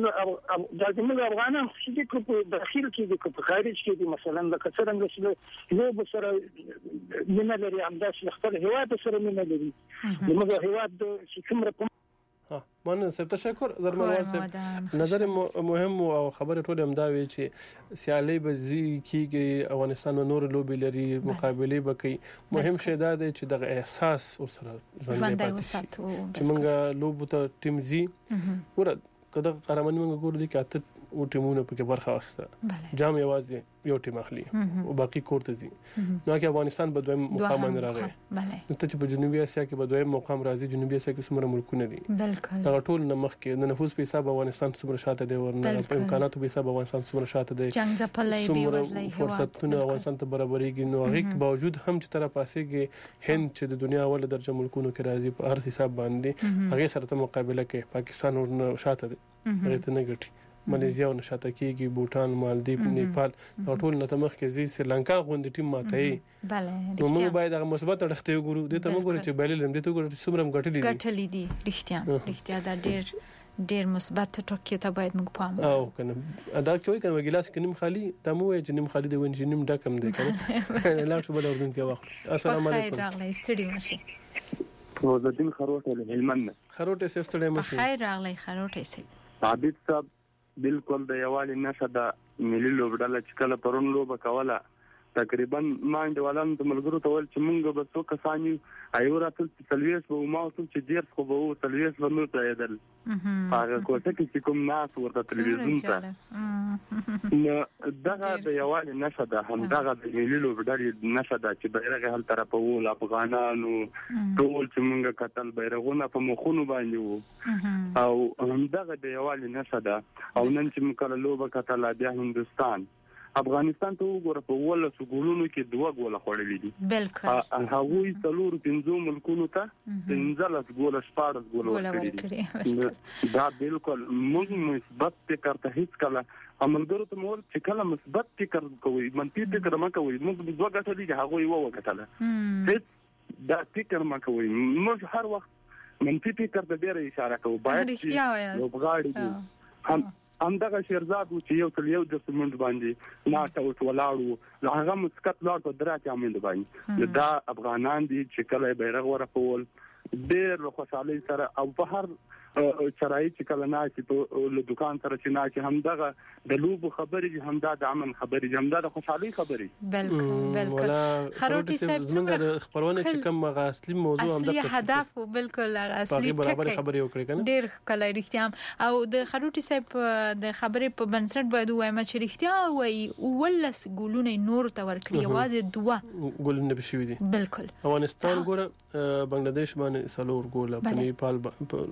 زموږ افغانان چې په داخل کې د خارج کې دي مثلا د کڅرنګ چې لوب سره مینه لري همداس خپل هیواد سره مینه لري موږ هیواد چې کومه مننه سب تشکر زرموال صاحب. نظر مهم او خبره ټول هم دا وی چې سیالي بزي کیږي افغانستان نور لوبي لري مقابله وکي مهم شی دا دی چې د احساس ور سره ژوند پاتې چې موږ لوب ته ټیم زی ور کده قهرماني موږ ګور دي کاته او ټیمونه په کې برخه واخیسته جام یوازې یو ټیم اخلي او باقي کوړه زی نو کې افغانستان په دویم مقام باندې راغی نو ته چې په جنوبي اسیا کې په دویم مقام راځي جنوبي اسیا کې څومره ملکونه دي بالکل دا ټول نمخ کې د نفوس په حساب افغانستان څومره شاته دی ورنه په امکاناتو په حساب افغانستان څومره شاته دی جنگ ځپلې بي وزلې فرصتونه افغانستان ته برابرېږي نو هغه باوجود هم چې تر پاسېږي هند چې د دنیا اول درجه ملکونو کې راځي په هر حساب باندې هغه سره ته مقابله کوي پاکستان ورنه شاته دی هغه ته نه ګټي ماليزیا او نشاته کېږي بوتان مالدیپ نیپال ټول نه تمخ کې زی سریلانکا غوندې ټیم ماته bale نو موږ باید هغه مثبت اړخته وګورو د ته موږ چې بللم د ته ګورو سمرم غټلې دي رښتیا دا ډېر مثبت ټکی ته باید موږ پام او کنه دا کوي کنه ګلاس کې نیم خالی دا مو چې نیم خالی دی ونجې نیم ډکم دی کنه لا شو بل اردن کې وخت. السلام علیکم. خیر راغلی ستړي مشه او د دین خروټه هلمند خروټه سفټړې مشه خیر راغلی خروټه سي عابد صاحب بالکل د یوالي نشه د ملي لوبډله چې کله پرون لوبه کوله تقریبا مانډ ولن د ملګرو ته ول چې مونږ به څو کسان یو ایو راتل تلويس به ما ټول چې ډیر خو به تلويس ورنو پېدل هغه کوټه کې کوم ناس ورته تلويزیون ته نو دغه د یوالي نشه ده هم دغه د ملي لوبډلې نشه ده چې بیرغ هل طرف وول افغانانو ټول چې مونږ قتل بیرغونه په مخونو باندې وو او هم دغه د یوالي نشه ده او نن چې موږ کله لوبه کتل بیا هندستان افغانستان ته وګوره په وله سګولونو کې 2 ګوله خوړلې دي بالکل هغوی څلور 5 ملکونو ته 15 ګوله 14 ګوله ورکړي دا بالکل موږ مثبت فکر ته هیڅ کله عملګرو ته مول چې کله مثبت فکر کوي منفي فکر ما کوي موږ د 2 غټه دي هغوی وکړه هیڅ دا فکر ما کوي موږ هر وخت منفي فکر ته ډېر اشاره کوو باید چې وبغاړي هم دغه شیرزاد چې یو تل یو د سمند باندې ناټ اوټ ولاړو هغه مسکت لاړ په دراتیا مند باندې دا افغانان دي چې کله بیرغ ورکول ډېر خوشالۍ سره او په هر شرایط چې کله ناشي په له دکان سره چې ناشي هم دغه د لوب خبرې هم د امن خبرې هم د خوشالۍ خبرې بالکل خروټي صاحب څنګه خبرونه چې کوم اصلي موضوع هم د هدف بالکل اصلي برابر خبرې وکړي کنه ډېر کله رښتیا او د خروټي صاحب د خبرې په بنسټ باید وایم چې رښتیا وای ولس ګولونه نور ته ورکړي واځي 2 ګولونه بشوي دي بالکل افغانستان ګوره بنگلاديش باندې سلور ګول په نیپال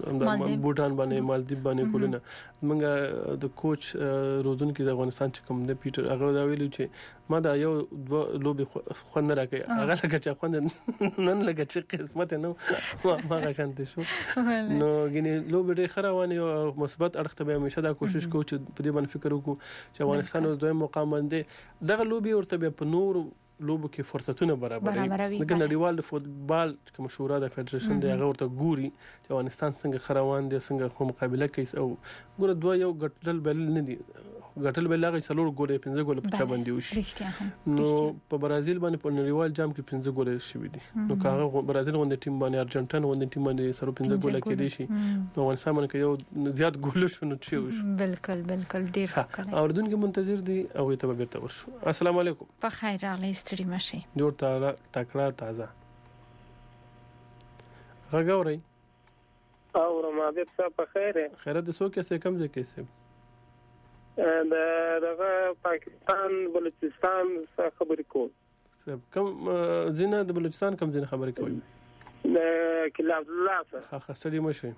بوتان باندې مالدیو باندې کولونه موږ د کوچ روزونکو د افغانستان چې کوم د پیټر هغه دا ویلو چې ما دا یو 2 لوبي خوند راکې هغه لکه چې خوند نن لکه چې قسمت نه ما غشانت شو نو غني لوبي ډېر خروانه او مثبت اړخ ته به همیشه دا کوشش کوو چې په دې باندې فکر وکړو چې افغانستان اوس دویم مقام باندې دغه لوبي ورته په نور لوبو کې فرصتونه برابروي لکه نړیوال فوتبال کوم شورا د فدریشن دی هغه ورته ګوري چې افغانستان څنګه خروان دي څنګه مقابله کوي او ګوره 2 یو ګټل بل نه دي ګټل بل هغه څلور ګولې 15 ګولې په چا باندې وشي نو په برازیل باندې په نړیوال جام کې 15 ګولې شوي دي نو هغه برازیل غونډه ټیم باندې ارجنټاین غونډه ټیم باندې سره 15 ګولې کې دي شي نو افغانستان باندې یو زیات ګول شونه چې بالکل ډیر ښه اردن کې منتظر دي او ته بیرته ورشو السلام علیکم په خیر راغلی ستړي مشي جوړ تعالی تکړه تازه غاوري او رمضان صاحب په خیر خیرت د سو کې کم ځای کې دغه پاکستان بلوچستان څخه خبرې کوم سب کوم زینه د بلوچستان کوم زینه خبرې کوي د کلاب الله څخه خاصه مشه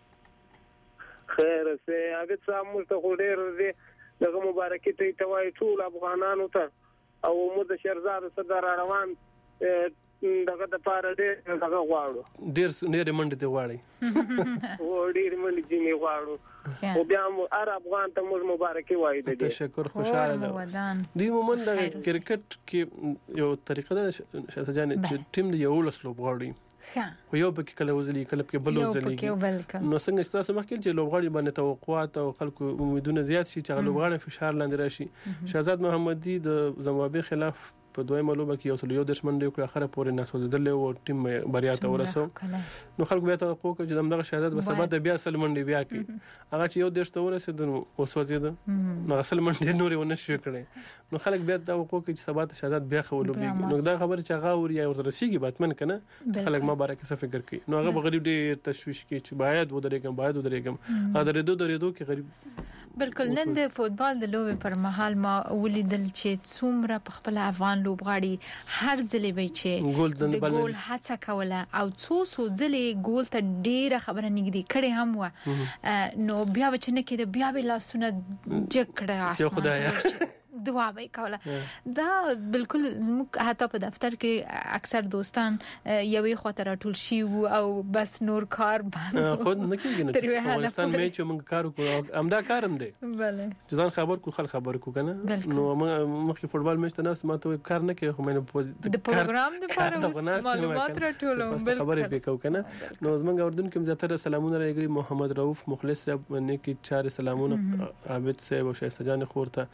خیر سه هغه څه مستقل ډیر دغه مبارکي ته توای ټول افغانانو ته او مو د شهرزاد صدر روان دغه د پاره ډیر دغه غواړو ډیر منډه ته غواړي و ډیر منډه دې غواړو او بیا هر افغان ته موږ مبارکي وایو د تشکر خوشاله دی مومن د کرکټ کې یو طریقه ده شاسجان چې ټیم دی یو لس لوب غواړي خو یو پکې کله وزلي کله پکې بل وزلي نو څنګه ستاسو مخکې چې لوبغاړي باندې توقعات او خلکو امیدونه زیات شي چې لوبغاړي فشار لاندې راشي شهزاد محمدي د زمبابوې خلاف په دویمه لوبه کې یو دښمن دی کړ اخره پورې ناسوځدل او ټیم بریا ته ورسو نو خلکو بیا توقع کوي چې دغه شهزاد به سبا د بیا سلمنډي بیا کوي هغه چې یو دښته ته ورسید نو وسوځید نو سلمنډي نوري ونه شو کړي نو خلک بیا توقع کوي چې سبا ته شهزاد بیا خولوبي نو دا خبره چې هغه ور یا ورته رسیږي باتمن کنه خلک ما بارکه څه فکر کوي نو هغه غریب ډیر تشويش کوي چې باید ودرېږم هغه درېدو کې غریب بالکل نن د فوتبال د لوبې پر مهال ما ولیدل چې څومره په خپل افغان لوبغاړي هر ځلې وي چې د ګول هڅه کوله او څو ځلې ګول ته ډیره خبره نګدي کړي هم و نو بیا بچنه کې بیا به لاسونه جکړه اسمان دعا به کوله دا بالکل زموږ حتی په دفتر کې اکثر دوستان یوې خاطر ټول شي او بس نور کار باندې خود نه کېږي نه افغانستان میچ موږ کار کوو امدا کارم دی bale ځان خبر کو خبر کو کنه نو مخکې فوتبال میچ ته ناس ما ته کار نه کوي خو مې د پروګرام د لپاره معلومات راټولوم بل خبرې به کو کنه نو زمونږ اردن کې زیاتره سلامونه راغلي محمد رؤوف مخلص صاحب باندې کې چار سلامونه عابد صاحب او شایسته جان خورته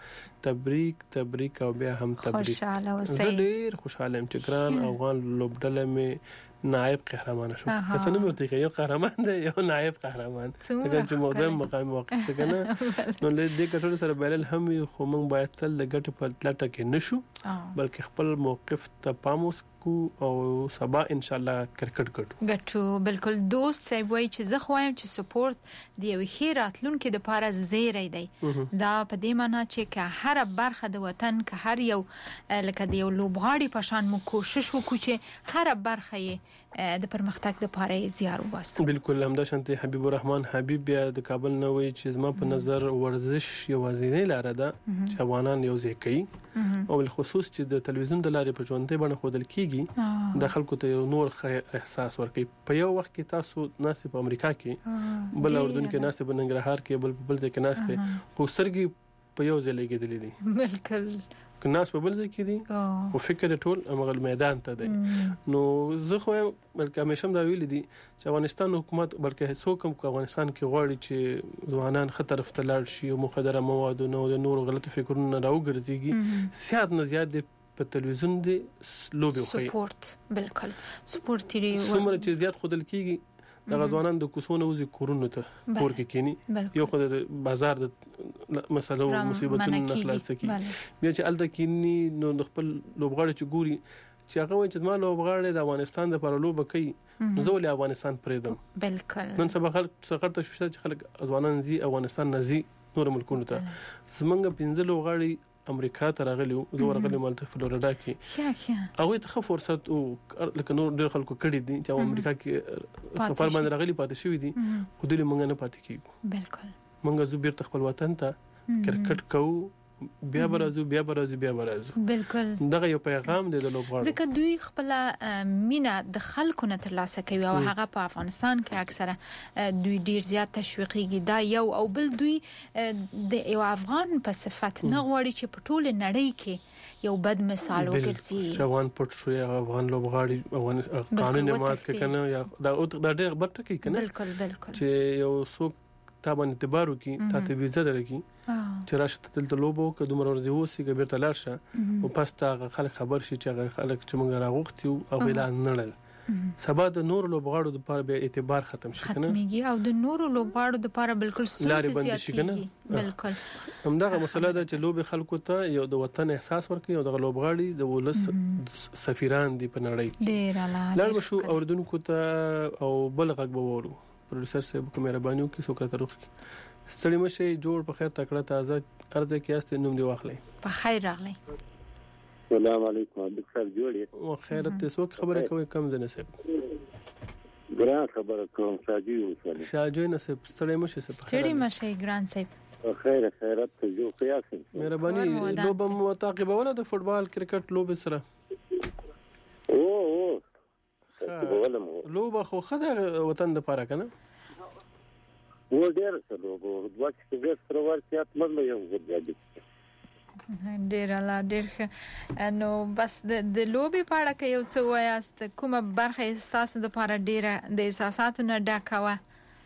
تبریک او بیا هم تبریک خوشاله زه ډیر خوشاله یم چې ګران افغان لوبډله می نائب قهرمان شو څنګه مرته یو قهرمان دی یو نائب قهرمان څنګه چې موضوع مقام واقع څنګه نو له دې کټول سره بیلل هم خو موږ باید تل لګټ په لټه کې نشو بلکې خپل موقف ته پام وکړو او سبا ان شاء الله کرکټ ګټو بالکل دوست صاحب وای چې زه خوایم چې سپورت دی یو خیراتلون کې د پاره زیری دی دا په دې معنی چې که هر برخه د وطن که هر یو لکه دی یو لوبغاړي په شان مو کوشش وکړو چې هر برخه یې د پرمختګ لپاره زیار وباسو بالکل همدا شانته حبیب الرحمن حبیب بیا د کابل نه وای چې زما په نظر ورزش یوازینی لار ده چې افغانان یو ځای کوي او بالخصوص چې د تلویزیون د لارې په ژوندۍ باندې خودل کیږي د خلکو ته یو نور احساس ورکوي په یو وخت کې تاسو ناسې په امریکا کې بل اردن کې ناسې په ننګرهار کې بل ځای کې ناسې خو سرګي په یو ځای لګیدلې دي بالکل ناس په بل ځای کې دي او فکر ټول امغل میدان ته دی نو زه خو بلکې همیشه دا ویل دي چې افغانستان حکومت بلکې څوک هم افغانستان کې غواړي چې ځوانان خطر ته لاړ شي او مخدره مواد او د نور غلط فکرونه راوګرځيږي زیات نه زیات په تلویزیون دی لوبي خو سپورت بالکل سپورت لري څومره چې زیات خودل کیږي د غزوانان د کوسونو وزي کورونو ته کور کې کینی یو خو د بازار د مسلو مصیبتونو نه خلاص کی بیا چې الته کینی نو خپل لوبغاړي چې ګوري چې هغه وایي چې ما لوبغاړي د افغانستان د پر لوب کوي نو زه ولې افغانستان پرېدم بالکل نن سبا خلک څخه شوشته چې خلک ځوانان زی افغانستان نزي نور ملکونو ته زمونږ 15 لوبغاړي امریکا ته راغلی زه ورغلی مالته فلوریدا کې هغه ته فرصت او لکه نور ډېر خلکو کړی دي چې امریکا کې سفر باندې راغلی پاتې شوی دي خو دې مونږ نه پاتې کیږو بالکل مونږ زو بیرته خپل وطن ته کرکټ کوو بیا برازو بالکل دغه یو پیغام دی د لوبغاړو ځکه دوی خپل مینا د خلکو نه ترلاسه کوي او هغه په افغانستان کې اکثره دوی ډیر زیات تشویقي دا یو او بل دوی د یو افغان په صفت نه غواړي چې په ټول نړۍ کې یو بد مثال وګرځي چې افغان پټ شو یا افغان لوبغاړي افغان قانون مات کنه یا دا ډیر غلط کوي کنه بالکل چې یو څوک تا باندې اعتبار وکي تا ته ویزه درکې چې راشه تل لوبو که دومره ورځې وسی که بیرته لاړ شه او پس تا خلک خبر شي چې هغه خلک چې موږ راغوختي او اعلان نړل سبا د نور لوبغاړو د لپاره به اعتبار ختم شي کنه ختميږي او د نور لوبغاړو د لپاره بالکل سوچ زیاتېږي بالکل همدغه مسله ده چې لوب خلکو ته یو د وطن احساس ورکړي او د لوبغاړي د ولس سفیران دي په نړۍ ډیر لاړ شو اوردونکو ته او بلغک بوورو پروډوسر صاحب کوم مهرباني وکړي سوکرات روخ ستړي مشه جوړ په خیر تکړه تازه ارده کیاسته نوم دی واخلې په خیر راغلی السلام علیکم عبد الخیر جوړی او خیرت ته څوک خبره کوي کم ده نصیب ګران خبره کوم شاجوی نصیب ستړي مشه ستړي مشه ګران صاحب خیرت ته جو قیاس مهرباني لوب متعاقبه ولا د فوتبال کرکټ لوب سره او لوبه خو خدای وطن د پاره کنه و ډیر څه لوبه وخت کې د سترورتيات مله یو ورګاډي ډیر الله ډیر نو بس د لوبي پاړه کې یو څه وایاست کومه برخه تاسو د پاره ډیره د احساساتو نه ډکاوه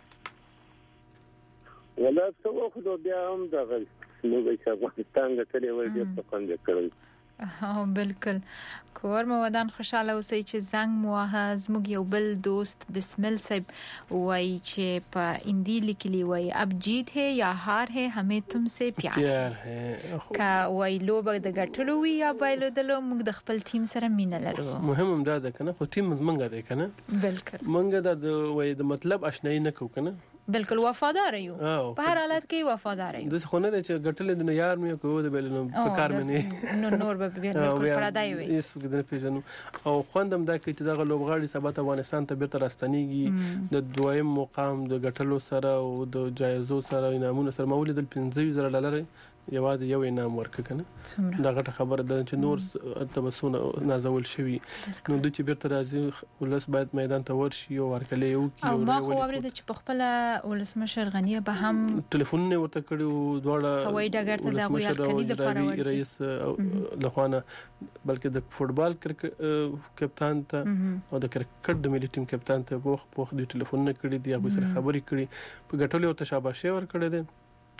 ولا څه خو بیا هم د لوبي چې افغانستان د تلې وړ ډیر څه خوند کړی بالکل کور مو ودان خوشاله اوسئ چې زنګ موه زموږ یو بل دوست بسمل صاحب وای چې په هندي لیکلی وای اب جیت ہے یا هار ہے ہمیں تم سے پیار ہے کا وای لوبه د ګټلو وی یا بایلو دلو موږ د خپل ټیم سره مینه لرو مهم هم دا ده کنه خو ټیم منګه ده کنه بالکل منګه د وای د مطلب آشنایی نه کو کنه بالکل وفادار یو په هر حالت کې وفادار یو د څه نه چې ګټل د یار مې کوو د بل نو په کار مې نو نور به بالکل پردای وي هیڅ د پیژنو او خوندم دا کې چې د لوبغاړي سبا افغانستان ته بیرته راستنیږي د دویم مقام د ګټلو سره او د جایزو سره انعامونو سره مولد $15,000 یوازې یو انعام ورکړ کنه دا غټه خبره ده چې نور تبسونه نازول شوی نو د چې بیرته راځي ولس باید میدان ته ورشي او ورکلې یو کی او ما خو اورید چې په خپل ولسمشر غنیه به هم ټلیفون نه ورته کړو دواړه هوایي ډګر ته د ورکلې د پاره رئیس لخوانه بلکې د فوتبال کپتان ته او د کرکټ د ملي ټیم کپتان ته په وخت د ټلیفون نه کړی دی هغه سره خبرې کړي په ګټلو او تشابه ور کړی دی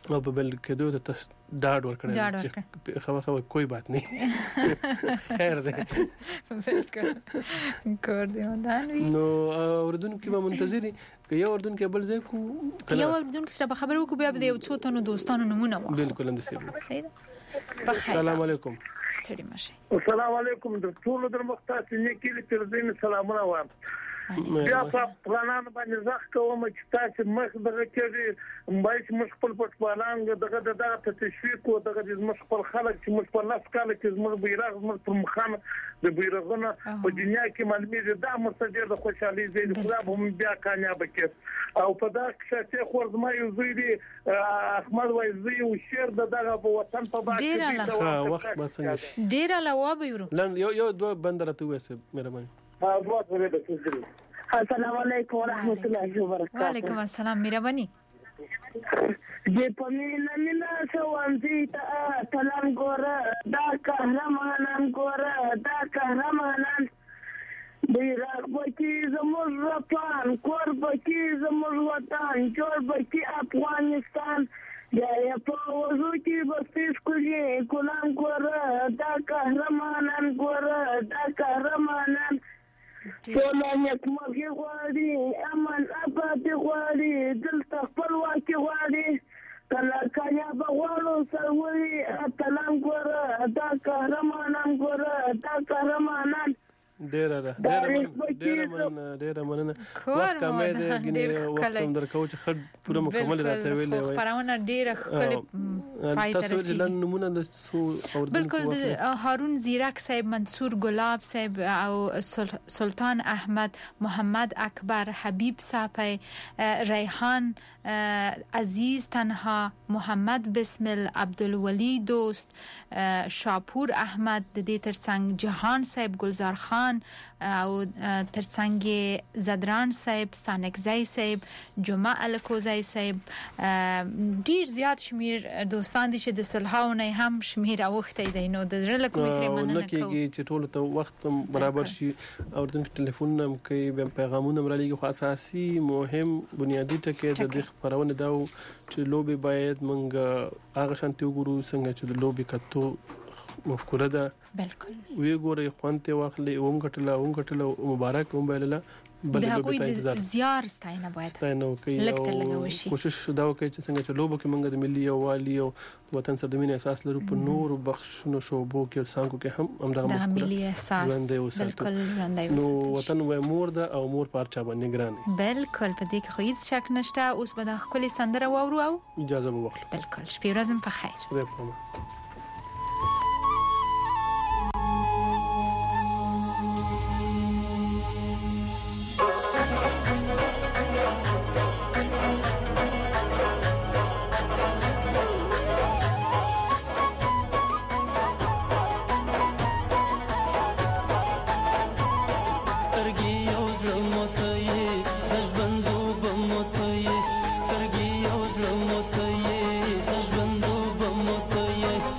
او په بل کې دوی ته ډاډ ورکړل چې خبره کوئی بات نه خیر ده بالکل کور دی ودانوي نو اوردونکو به منتظري که یو اوردونکو بل ځای کو یو اوردونکو سره خبرو کو بیا به یو څو تنو دوستانو نمونه واخلو بالکل هم صحیح ده بخیر السلام علیکم ستړي مشه السلام علیکم د ټول در مختار نه کلی تر دین سلامونه وایم بیا په پلانانو باندې ځخ کوم چې تاسو مخ دغه کې مبایل مخ خپل پټوالان دغه ته تشویق او دغه مخ خپل خلک چې مخ په لاس کاله کې زموږ بیرغ زموږ پر مخانه د بیرغونه په دنیا کې معلومیږي دا مستجر د خوشحالي زید خدا هم بیا کامیاب کړي او په دا کې چې خورزما یو زیدي احمد وایزي او شیر دغه په وطن په باندې وخت بسنګ ډیر علاوه به ورو لن یو دوه بندره ته وسه مهرباني السلام علیکم ورحمۃ اللہ وبرکاتہ وعلیکم السلام مهرباني دې پمینا مینا سوانځي ته سلام ګوره دا قهرمانان ګوره دا قهرمانان بیرغ بکی زموږ وطن کور بکی زموږ وطن جوړ بکی افغانستان یا په وځو کې بسیس کوي کولان ګوره دا قهرمانان ګوره دا قهرمانان ټول نیکمرغي غواړي امن آباد غواړي دلته خپلواکي غواړي کله کامیاب غواړو سروري اتلان ګوره دا قهرمانان ګوره دا قهرمانان ډیر مننه وخت کمه ده غني وخت هم درکو چې خد پوره مکمل راته ویلې وای خبرونه ډیره خپل پای ته رسیدي نمونه د بالکل هارون زیرک صاحب منصور گلاب صاحب او سلطان احمد محمد اکبر حبیب صاحب ریحان عزیز تنها محمد بسمل عبدالولی دوست شاپور احمد د دې ترڅنګ جهان صاحب گلزار خان او ترڅنګ زدران صاحب ستانکزی صاحب جمعه الکوزی صاحب ډیر زیات شمیر دوستان دي چې د صلحاونه هم شمیر اوخته دي نو د زړه کومې تر مننه کوم لکه چې ټول ته وخت برابر شي او د ټلیفون نم کوي پیغامونه مرالي خو اساسي مهم بنیادی ټکی د خبرونه دا چې لوبي باید منګ هغه شانتي وګورو څنګه چې د لوبي کتو مفکوره ده بالکل وی ګوره خوانته واخلې ومګټله مبارک هم بلله بل د زیار ستاینه باید کوشش دا وکړي چې څنګه چې لوبو کې موږ د ملي یووالي او وطن سره د مینې احساس لرو په نور بخښنو شوبو کې سانګو کې هم د ملي احساس بالکل نو وطن و مور ده او مور پارچا باندې ګران بالکل په دې کې خو هیڅ شک نشته اوس به د خپل سندره واورو او اجازه به واخلو بالکل شپې ورځم په خیر سترګې یو ځل مو ته یې د ژوند دوبه مو ته یې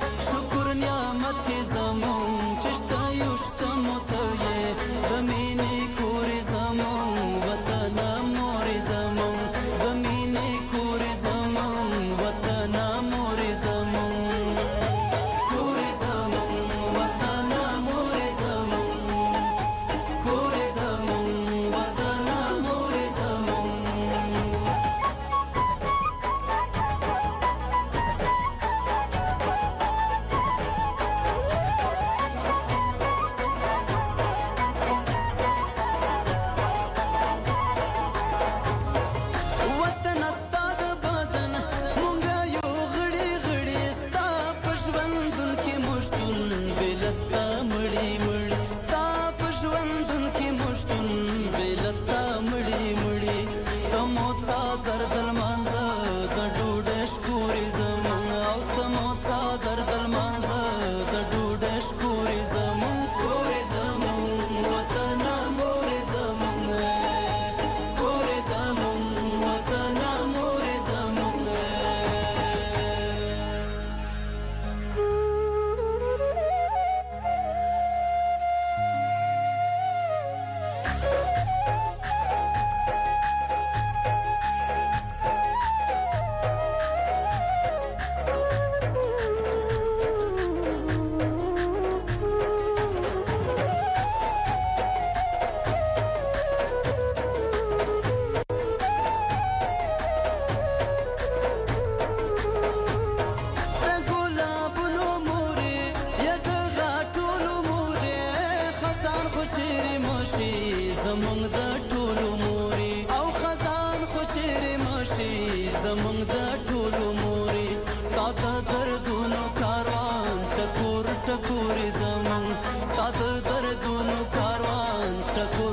چیرې مشي زمونږ د ټولو موري او خزان خو چیرې مشي زمونږ د ټولو موري ستا د دردونو کاروان ټکور ټکورې زمونږ ستا د دردونو کاروان ټکور